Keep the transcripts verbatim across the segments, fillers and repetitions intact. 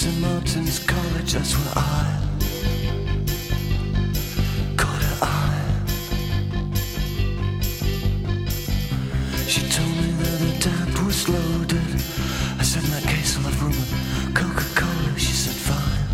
Saint Martin's College, that's where I caught her eye. She told me that her dad was loaded. I said, in that case I'll have room at Coca-Cola. She said, fine.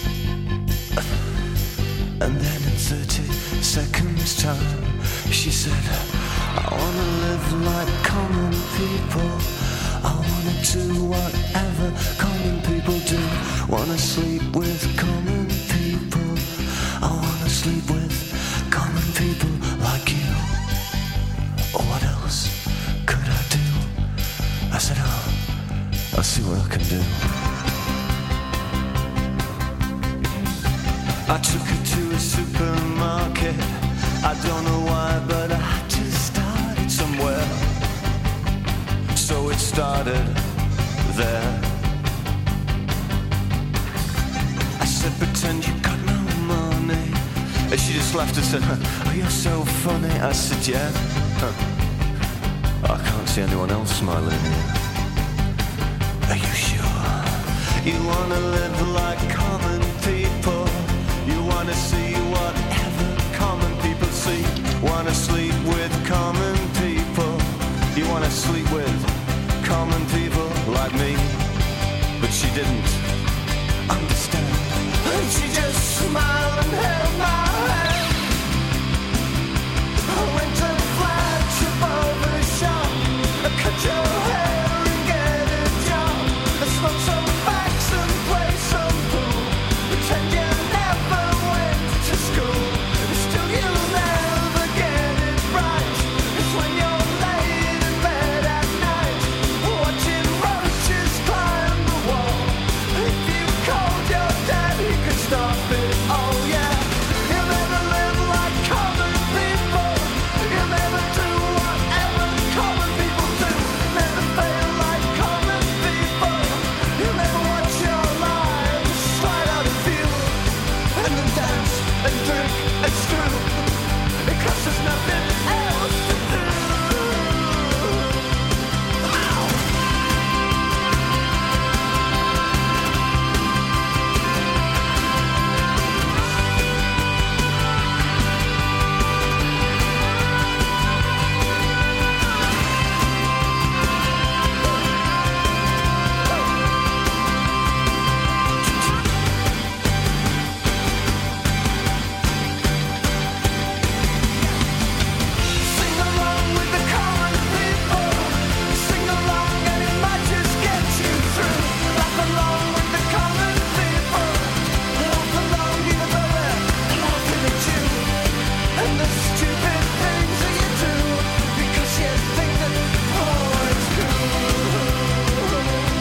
And then in thirty seconds time, she said, I wanna live like common people. I wanna do whatever common people do. Wanna sleep with common people. I wanna sleep with common people like you. Or what else could I do? I said, oh, I'll see what I can do. I took her to a supermarket. I don't know why, but I had to start it somewhere. So it started there. I said, pretend you got no money. And she just laughed and said, oh, you're so funny. I said, yeah. Huh. I can't see anyone else smiling here. Are you sure? You wanna live like common people. You wanna see whatever common people see. Wanna sleep with common people. You wanna sleep with common people like me. But she didn't understand. And she just smiled and held my hand. I went to flash above the shop. I cut your hair and get a job. I smoke some facts and play some pool. Pretend you never went to school. Still you'll never get it right. It's when you're laid in bed at night, watching roaches climb the wall. If you called your dad, he could stop it. Oh yeah. You'll never live like common people. You'll never do whatever common people do. Never fail like common people. You'll never watch your lives slide out of view. And then dance and drink and screw. Because there's nothing else to do. Ow! Sing along with the common people. Sing along and it might just get you through. Laugh along with the common people. Laugh along even though they're laughing at you. And the stupid things that you do. Because you think that, oh, it's cool.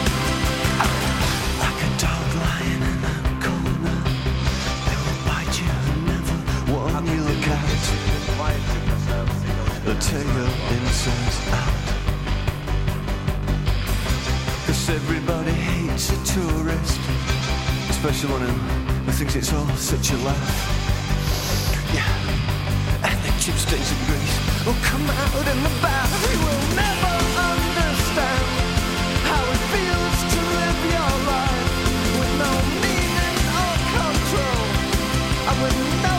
Like a dog lying in a corner. They will bite you and never warn you look out. They'll tear your insides out. Cause everybody hates a tourist. Especially one who, who thinks it's all such a laugh. Yeah. And the chip stains of grease will come out in the bath. You will never understand how it feels to live your life with no meaning or control. And with no